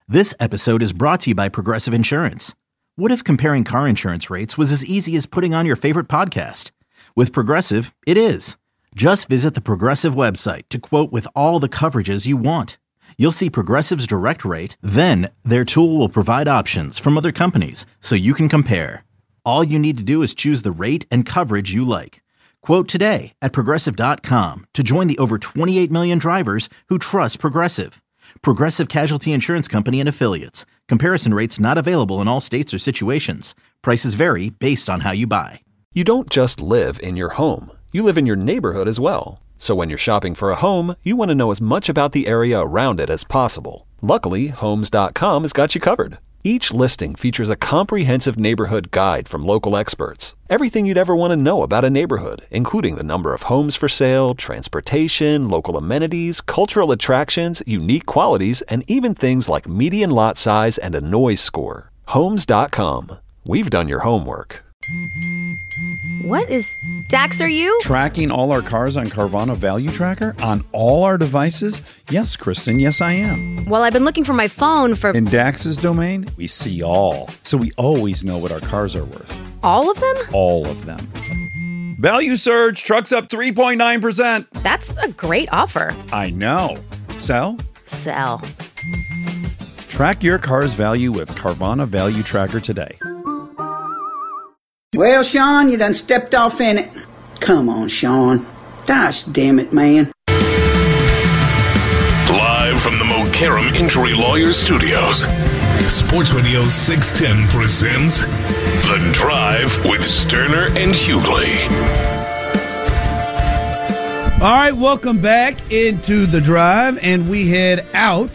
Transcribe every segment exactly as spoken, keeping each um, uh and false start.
This episode is brought to you by Progressive Insurance. What if comparing car insurance rates was as easy as putting on your favorite podcast? With Progressive, it is. Just visit the Progressive website to quote with all the coverages you want. You'll see Progressive's direct rate, then their tool will provide options from other companies so you can compare. All you need to do is choose the rate and coverage you like. Quote today at Progressive dot com to join the over twenty-eight million drivers who trust Progressive. Progressive Casualty Insurance Company and Affiliates. Comparison rates not available in all states or situations. Prices vary based on how you buy. You don't just live in your home. You live in your neighborhood as well. So when you're shopping for a home, you want to know as much about the area around it as possible. Luckily, Homes dot com has got you covered. Each listing features a comprehensive neighborhood guide from local experts. Everything you'd ever want to know about a neighborhood, including the number of homes for sale, transportation, local amenities, cultural attractions, unique qualities, and even things like median lot size and a noise score. Homes dot com. We've done your homework. What is Dax, are you? Tracking all our cars on Carvana Value Tracker on all our devices? Yes, Kristen, yes I am. Well, I've been looking for my phone for... In Dax's domain, we see all. So we always know what our cars are worth. All of them? All of them. Value surge, trucks up three point nine percent. That's a great offer. I know. Sell? Sell. Track your car's value with Carvana Value Tracker today. Well, Sean, you done stepped off in it. Come on, Sean. Gosh damn it, man. Live from the Mokaram Injury Lawyers Studios, Sports Radio six ten presents The Drive with Sterner and Hughley. All right, welcome back into The Drive, and we head out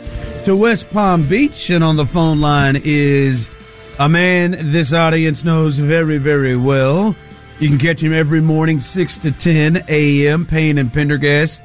to West Palm Beach, and on the phone line is a man this audience knows very, very well. You can catch him every morning, six to ten a.m., Payne and Pendergast.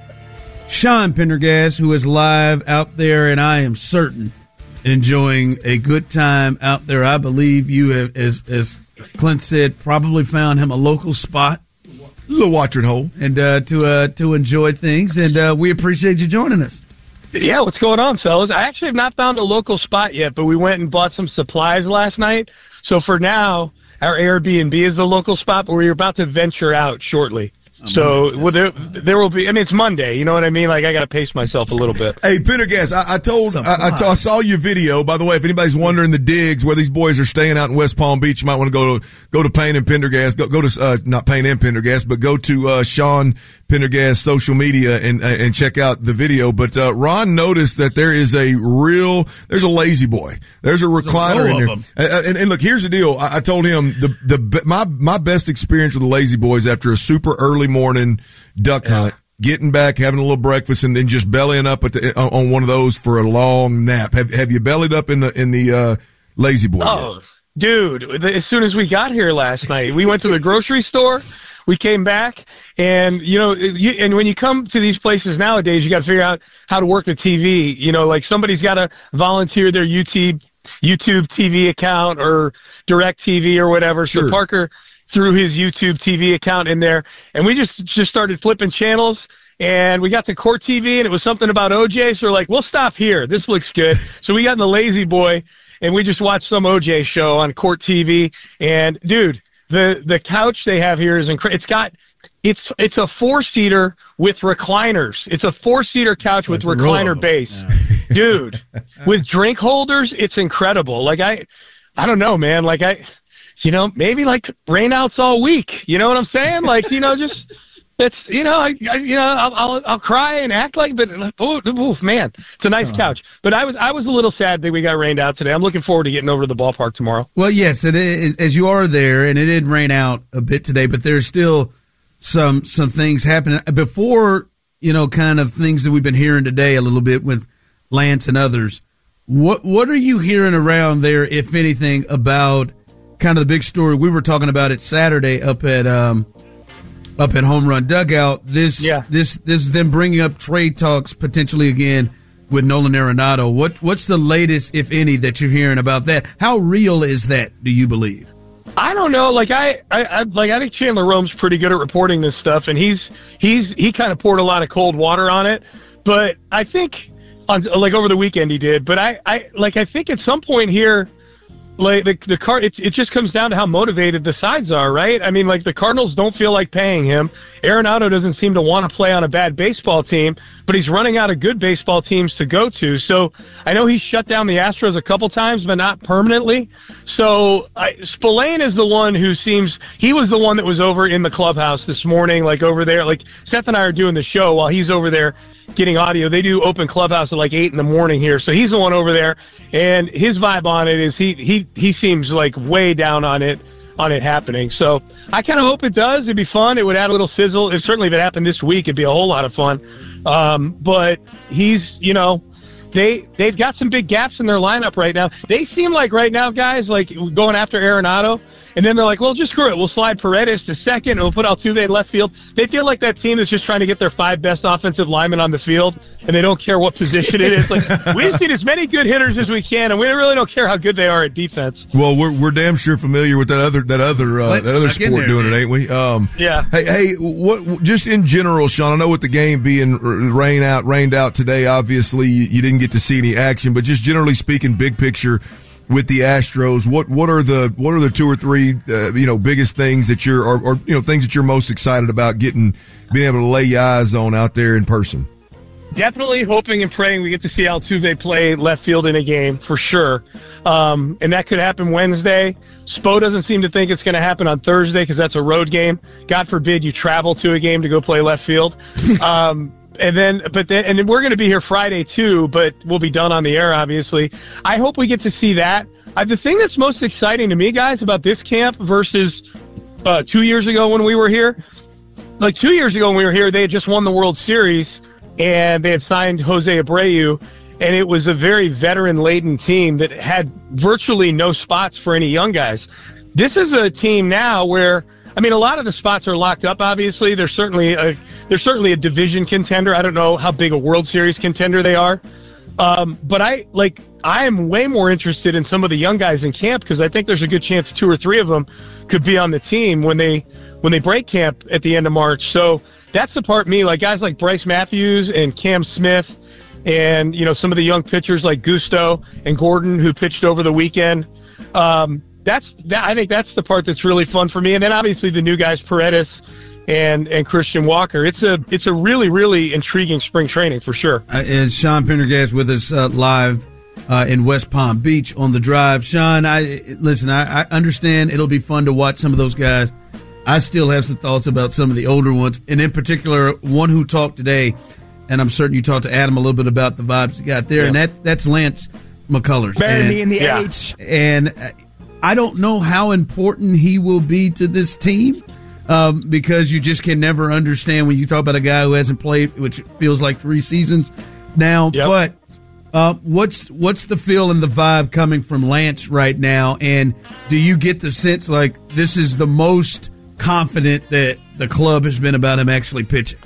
Sean Pendergast, who is live out there, and I am certain enjoying a good time out there. I believe you have, as, as Clint said, probably found him a local spot. A little watering hole. And uh, to uh, to enjoy things, and uh, we appreciate you joining us. Yeah, what's going on, fellas? I actually have not found a local spot yet, but we went and bought some supplies last night. So for now, our Airbnb is the local spot, but we're about to venture out shortly. So well, there, there will be. I mean, it's Monday. You know what I mean? Like I got to pace myself a little bit. Hey, Pendergast, I, I told, I, I, t- I saw your video. By the way, if anybody's wondering the digs where these boys are staying out in West Palm Beach, you might want to go to go to Payne and Pendergast. Go, go to uh, not Payne and Pendergast, but go to uh, Sean Pendergast social media and uh, and check out the video. But uh, Ron noticed that there is a real, there's a lazy boy. There's a recliner There's a in there. row of And, and, and look, here's the deal. I, I told him the the my my best experience with the lazy boys after a super early morning duck hunt, getting back, having a little breakfast, and then just bellying up at the, on one of those for a long nap. Have Have you bellied up in the in the uh, lazy boy? Oh, yet? dude! As soon as we got here last night, we went to the grocery store. We came back, and you know, you, and when you come to these places nowadays, you got to figure out how to work the T V. You know, like somebody's got to volunteer their YouTube YouTube T V account or Direct T V or whatever. Sure. So Parker threw his YouTube T V account in there, and we just just started flipping channels. And we got to Court T V, and it was something about O J. So we're like, we'll stop here. This looks good. So we got in the Lazy Boy, and we just watched some O J show on Court T V. And dude, the the couch they have here is incredible. It's got it's it's a four seater with recliners. It's a four seater couch with That's recliner base, yeah. Dude. With drink holders, it's incredible. Like I, I don't know, man. Like I. You know, maybe like rainouts all week. You know what I'm saying? Like, you know, just it's you know, I, I you know, I'll, I'll I'll cry and act like, but oh, oh man, it's a nice couch. But I was I was a little sad that we got rained out today. I'm looking forward to getting over to the ballpark tomorrow. Well, yes, it is, as you are there, and it did rain out a bit today, but there's still some some things happening before. You know, kind of things that we've been hearing today a little bit with Lance and others. What what are you hearing around there, if anything, about kind of the big story we were talking about it Saturday up at um, up at Home Run Dugout? This yeah. this this is them bringing up trade talks potentially again with Nolan Arenado. What what's the latest, if any, that you're hearing about that? How real is that, do you believe? I don't know. Like I, I, I like I think Chandler Rome's pretty good at reporting this stuff, and he's he's he kind of poured a lot of cold water on it. But I think on like over the weekend he did. But I, I like I think at some point here, like the the car, it it just comes down to how motivated the sides are, right? I mean, like the Cardinals don't feel like paying him. Arenado doesn't seem to want to play on a bad baseball team, but he's running out of good baseball teams to go to. So I know he's shut down the Astros a couple times, but not permanently. So I, Spillane is the one who seems he was the one that was over in the clubhouse this morning, like over there. Like Seth and I are doing the show while he's over there getting audio. They do open clubhouse at like eight in the morning here, so he's the one over there, and his vibe on it is he he he seems like way down on it on it happening. So I kind of hope it does. It'd be fun. It would add a little sizzle. It certainly, if it happened this week, it'd be a whole lot of fun. Um, but he's, you know, they they've got some big gaps in their lineup right now. They seem like right now, guys, like going after Arenado. And then they're like, well, just screw it. We'll slide Paredes to second, and we'll put Altuve in left field. They feel like that team is just trying to get their five best offensive linemen on the field, and they don't care what position it is. Like, we just need as many good hitters as we can, and we really don't care how good they are at defense. Well, we're we're damn sure familiar with that other that other uh, that other sport there, doing man. It, ain't we? Um, yeah. Hey, hey, what? Just in general, Sean. I know with the game being rain out, rained out today, obviously you, you didn't get to see any action, but just generally speaking, big picture. With the Astros, what what are the what are the two or three uh, you know biggest things that you're or, or you know things that you're most excited about getting being able to lay your eyes on out there in person? Definitely hoping and praying we get to see Altuve play left field in a game for sure, um, and that could happen Wednesday. Spo doesn't seem to think it's going to happen on Thursday because that's a road game. God forbid you travel to a game to go play left field. Um, And then, but then, and then we're going to be here Friday too, but we'll be done on the air, obviously. I hope we get to see that. Uh, the thing that's most exciting to me, guys, about this camp versus uh, two years ago when we were here, like two years ago when we were here, they had just won the World Series and they had signed Jose Abreu, and it was a very veteran-laden team that had virtually no spots for any young guys. This is a team now where, I mean, a lot of the spots are locked up, obviously. They're certainly a, they're certainly a division contender. I don't know how big a World Series contender they are. Um, but I like I am way more interested in some of the young guys in camp because I think there's a good chance two or three of them could be on the team when they when they break camp at the end of March. So that's the part me, like guys like Bryce Matthews and Cam Smith and, you know, some of the young pitchers like Gusto and Gordon who pitched over the weekend. Um, That's that. I think that's the part that's really fun for me, and then obviously the new guys, Paredes and and Christian Walker. It's a it's a really really intriguing spring training for sure. Uh, is Sean Pendergast with us uh, live uh, in West Palm Beach on the drive? Sean, I listen. I, I understand it'll be fun to watch some of those guys. I still have some thoughts about some of the older ones, and in particular, one who talked today, and I'm certain you talked to Adam a little bit about the vibes he got there, yeah. and that that's Lance McCullers. Bury and, me in the yeah. H. And uh, I don't know how important he will be to this team um, because you just can never understand when you talk about a guy who hasn't played, which feels like three seasons now. Yep. But uh, what's what's the feel and the vibe coming from Lance right now? And do you get the sense like this is the most confident that the club has been about him actually pitching?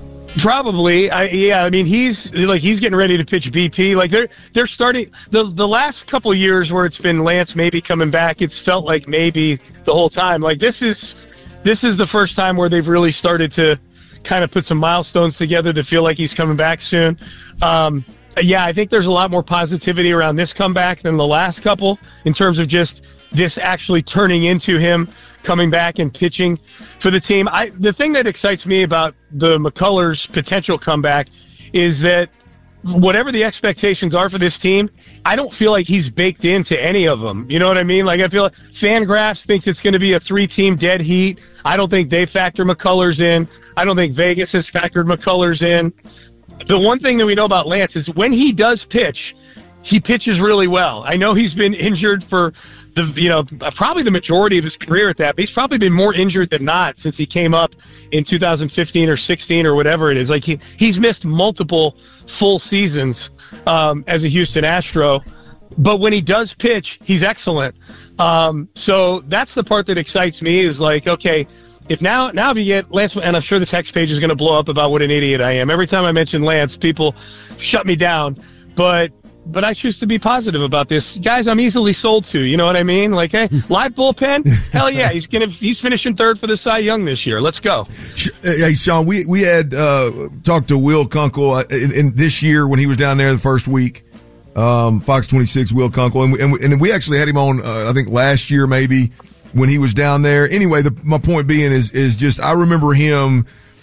Probably, I, yeah. I mean, he's like he's getting ready to pitch B P. Like they're they're starting the the last couple of years where it's been Lance maybe coming back. It's felt like maybe the whole time. Like this is this is the first time where they've really started to kind of put some milestones together to feel like he's coming back soon. Um, yeah, I think there's a lot more positivity around this comeback than the last couple in terms of just this actually turning into him coming back and pitching for the team. I the thing that excites me about the McCullers' potential comeback is that whatever the expectations are for this team, I don't feel like he's baked into any of them. You know what I mean? Like I feel like Fangraphs thinks it's going to be a three-team dead heat. I don't think they factor McCullers in. I don't think Vegas has factored McCullers in. The one thing that we know about Lance is when he does pitch, he pitches really well. I know he's been injured for the, you know, probably the majority of his career at that, but he's probably been more injured than not since he came up in two thousand fifteen or sixteen or whatever it is. Like he, he's missed multiple full seasons um, as a Houston Astro, but when he does pitch, he's excellent. Um, so that's the part that excites me is like, okay, if now, now if you get Lance, and I'm sure the text page is going to blow up about what an idiot I am. Every time I mention Lance, people shut me down, but but I choose to be positive about this. Guys, I'm easily sold to. You know what I mean? Like, hey, live bullpen? Hell yeah, he's gonna he's finishing third for the Cy Young this year. Let's go. Hey, Sean, we we had uh, talked to Will Kunkel in, in this year when he was down there the first week. Um, Fox twenty-six, Will Kunkel, and we, and, we, and we actually had him on. Uh, I think last year maybe when he was down there. Anyway, the, my point being is is just I remember him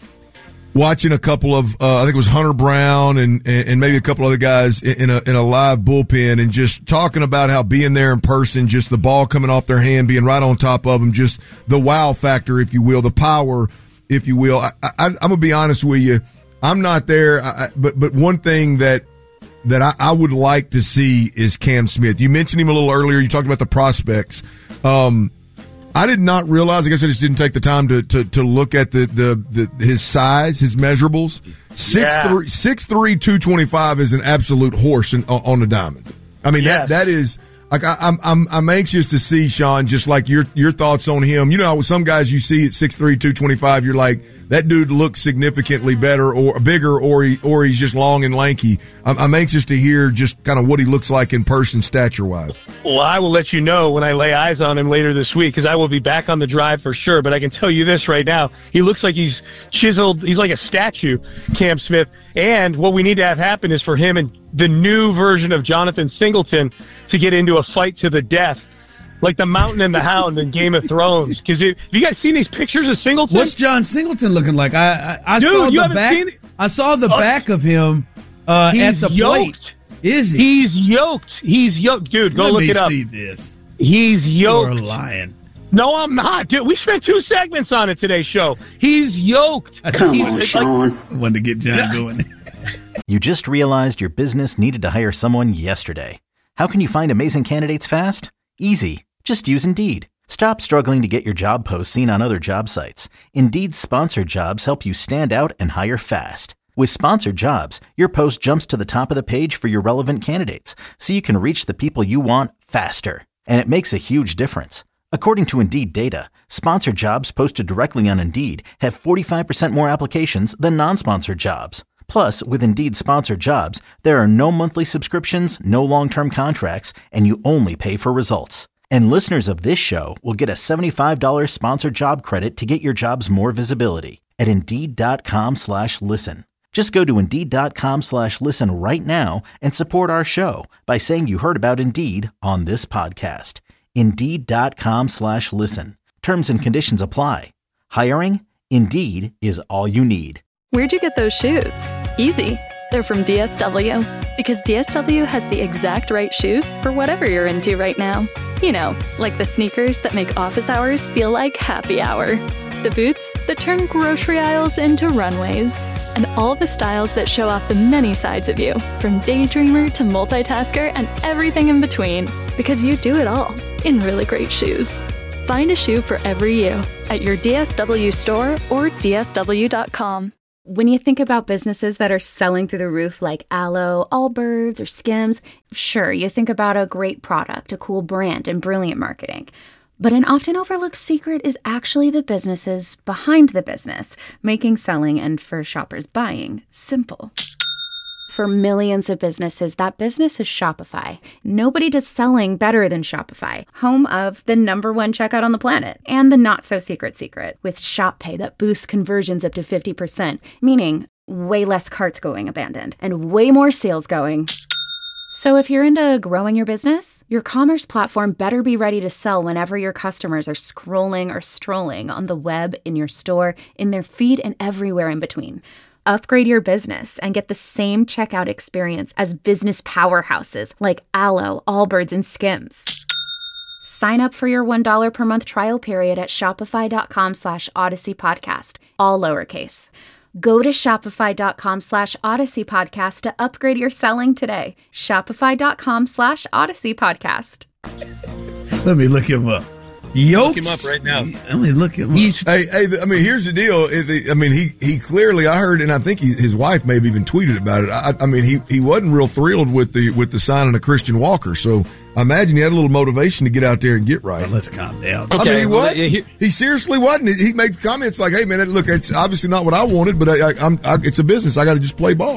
watching a couple of, uh, I think it was Hunter Brown and, and maybe a couple other guys in a, in a live bullpen and just talking about how being there in person, just the ball coming off their hand, being right on top of them, just the wow factor, if you will, the power, if you will. I, I, I'm going to be honest with you. I'm not there, I, but, but one thing that, that I, I would like to see is Cam Smith. You mentioned him a little earlier. You talked about the prospects. Um, I did not realize, I guess I just didn't take the time to, to, to look at the, the, the, his size, his measurables. six three, six three, two twenty-five is an absolute horse in, on the diamond. I mean, yes. that, that is, like, I, I'm, I'm, I'm anxious to see, Sean, just like your, your thoughts on him. You know, some guys you see at six three, two twenty-five, you're like, that dude looks significantly better or bigger, or he, or he's just long and lanky. I'm, I'm anxious to hear just kind of what he looks like in person, stature wise. Well, I will let you know when I lay eyes on him later this week, because I will be back on the drive for sure. But I can tell you this right now. He looks like he's chiseled. He's like a statue, Cam Smith. And what we need to have happen is for him and the new version of Jonathan Singleton to get into a fight to the death, like the Mountain and the Hound in Game of Thrones. Because have you guys seen these pictures of Singleton? What's John Singleton looking like? I I, I Dude, saw you the back. Seen it? I saw the oh, back of him uh, at the yoked. plate. Is he? He's yoked. He's yoked. Dude, go Let look me it up. See this. He's yoked. You're lying. No, I'm not. Dude, we spent two segments on it today's show. He's yoked. Come He's, on, like, Sean. I wanted to get John going. You just realized your business needed to hire someone yesterday. How can you find amazing candidates fast? Easy. Just use Indeed. Stop struggling to get your job posts seen on other job sites. Indeed's sponsored jobs help you stand out and hire fast. With sponsored jobs, your post jumps to the top of the page for your relevant candidates, so you can reach the people you want faster. And it makes a huge difference. According to Indeed data, sponsored jobs posted directly on Indeed have forty-five percent more applications than non-sponsored jobs. Plus, with Indeed sponsored jobs, there are no monthly subscriptions, no long-term contracts, and you only pay for results. And listeners of this show will get a seventy-five dollars sponsored job credit to get your jobs more visibility at Indeed.com slash listen. Just go to Indeed.com slash listen right now and support our show by saying you heard about Indeed on this podcast. Indeed.com slash listen. Terms and conditions apply. Hiring? Indeed is all you need. Where'd you get those shoes? Easy. They're from D S W. Because D S W has the exact right shoes for whatever you're into right now. You know, like the sneakers that make office hours feel like happy hour. The boots that turn grocery aisles into runways. And all the styles that show off the many sides of you, from daydreamer to multitasker and everything in between. Because you do it all in really great shoes. Find a shoe for every you at your D S W store or D S W dot com. When you think about businesses that are selling through the roof like Aloe, Allbirds, or Skims, sure, you think about a great product, a cool brand, and brilliant marketing. But an often overlooked secret is actually the businesses behind the business, making selling and for shoppers buying simple. For millions of businesses, that business is Shopify. Nobody does selling better than Shopify, home of the number one checkout on the planet and the not-so-secret secret with Shop Pay that boosts conversions up to fifty percent, meaning way less carts going abandoned and way more sales going. So if you're into growing your business, your commerce platform better be ready to sell whenever your customers are scrolling or strolling on the web, in your store, in their feed, and everywhere in between. Upgrade your business and get the same checkout experience as business powerhouses like Aloe, Allbirds, and Skims. Sign up for your one dollar per month trial period at shopify.com slash Odyssey Podcast, all lowercase. Go to shopify.com slash Odyssey Podcast to upgrade your selling today. Shopify.com slash Odyssey Podcast. Let me look him up. Yoked. Look him up right now. Let me look him up. Hey, hey, I mean, here's the deal. I mean, he, he clearly, I heard, and I think he, his wife may have even tweeted about it. I, I mean, he, he wasn't real thrilled with the with the signing of Christian Walker. So I imagine he had a little motivation to get out there and get right. Well, let's calm down. Okay, I mean, he well, what? He, he seriously wasn't. He made comments like, "Hey, man, look, it's obviously not what I wanted, but I, I, I'm, I, it's a business. I got to just play ball."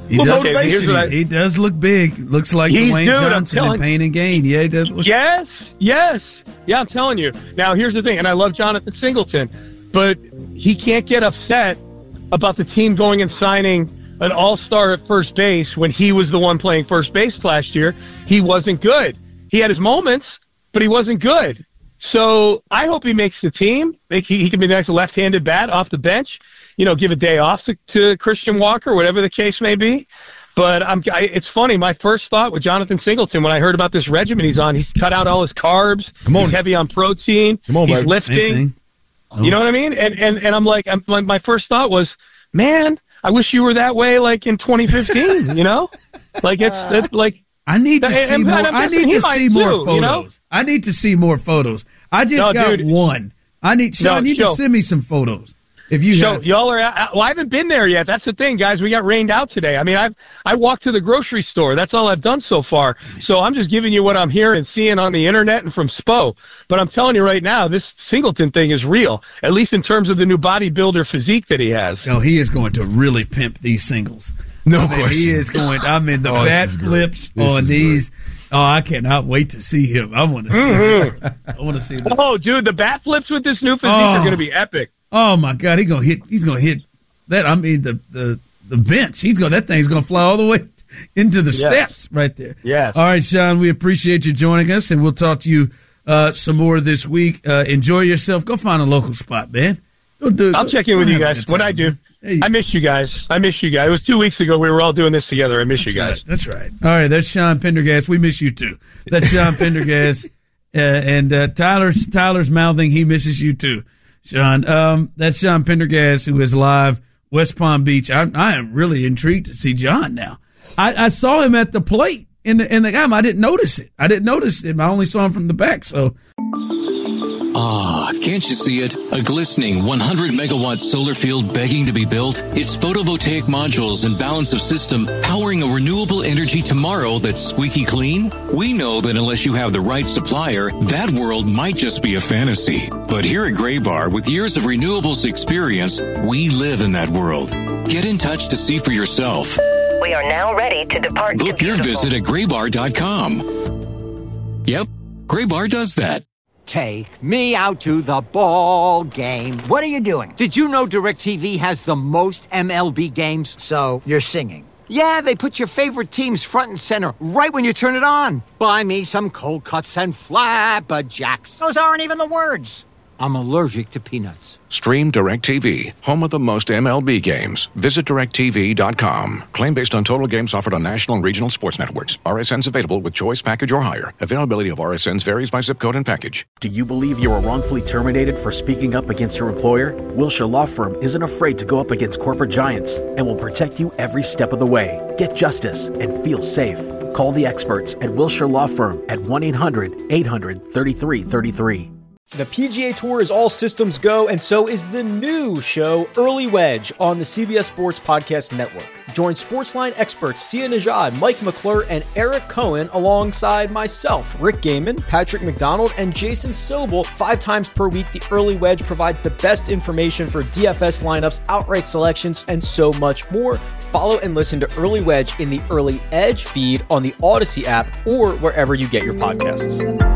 He does, okay, I, he does look big. Looks like Dwayne dude, Johnson in Pain and Gain. Yeah, he does look Yes, yes. Yeah, I'm telling you. Now, here's the thing, and I love Jonathan Singleton, but he can't get upset about the team going and signing an all-star at first base when he was the one playing first base last year. He wasn't good. He had his moments, but he wasn't good. So I hope he makes the team. He, he can be the next left-handed bat off the bench. You know, give a day off to, to Christian Walker, whatever the case may be. But I'm, I, it's funny. My first thought with Jonathan Singleton, when I heard about this regimen he's on, he's cut out all his carbs. Come on. He's heavy on protein. Come on, he's baby. lifting. Oh. You know what I mean? And and, and I'm like, I'm, my, my first thought was, man, I wish you were that way like in twenty fifteen, you know? Like, it's, it's like... I need to see and, more. And I need to see more too, photos. You know? I need to see more photos. I just no, got dude. one. I need Sean. No, you need show. to send me some photos. If you so have y'all are, well, I haven't been there yet. That's the thing, guys. We got rained out today. I mean, I I walked to the grocery store. That's all I've done so far. So I'm just giving you what I'm hearing and seeing on the internet and from Spo. But I'm telling you right now, this Singleton thing is real. At least in terms of the new bodybuilder physique that he has. No, he is going to really pimp these singles. No I mean, question. He is going. I mean, the oh, bat flips on these. Great. Oh, I cannot wait to see him. I want to see. Mm-hmm. him. I want to see. This. Oh, dude, the bat flips with this new physique oh. are going to be epic. Oh my God, he's gonna hit. He's gonna hit that. I mean, the the the bench. He's going. That thing's gonna fly all the way into the yes. steps right there. Yes. All right, Sean. We appreciate you joining us, and we'll talk to you uh, some more this week. Uh, enjoy yourself. Go find a local spot, man. Go do. I'll go, check in with you guys. What I do. Hey. I miss you guys. I miss you guys. It was two weeks ago. We were all doing this together. I miss that's you guys. Right. That's right. All right. That's Sean Pendergast. We miss you too. That's Sean Pendergast. Uh, and uh, Tyler's Tyler's mouthing. He misses you too, Sean. Um, that's Sean Pendergast, who is live West Palm Beach. I, I am really intrigued to see John now. I, I saw him at the plate in the in the game. I didn't notice it. I didn't notice him. I only saw him from the back. So. Ah, can't you see it? A glistening one hundred megawatt solar field begging to be built? It's photovoltaic modules and balance of system powering a renewable energy tomorrow that's squeaky clean? We know that unless you have the right supplier, that world might just be a fantasy. But here at Graybar, with years of renewables experience, we live in that world. Get in touch to see for yourself. We are now ready to depart. Book your visit at graybar dot com. Yep, Graybar does that. Take me out to the ball game. What are you doing? Did you know DirecTV has the most M L B games? So, you're singing? Yeah, they put your favorite teams front and center right when you turn it on. Buy me some cold cuts and flapjacks. Those aren't even the words. I'm allergic to peanuts. Stream DirecTV, home of the most M L B games. Visit direct T V dot com. Claim based on total games offered on national and regional sports networks. R S Ns available with choice package or higher. Availability of R S Ns varies by zip code and package. Do you believe you were wrongfully terminated for speaking up against your employer? Wilshire Law Firm isn't afraid to go up against corporate giants and will protect you every step of the way. Get justice and feel safe. Call the experts at Wilshire Law Firm at one eight hundred eight hundred thirty-three thirty-three. The P G A Tour is all systems go, and so is the new show, Early Wedge, on the C B S Sports Podcast Network. Join Sportsline experts Sia Nejad, Mike McClure, and Eric Cohen alongside myself, Rick Gaiman, Patrick McDonald, and Jason Sobel. Five times per week, the Early Wedge provides the best information for D F S lineups, outright selections, and so much more. Follow and listen to Early Wedge in the Early Edge feed on the Odyssey app or wherever you get your podcasts.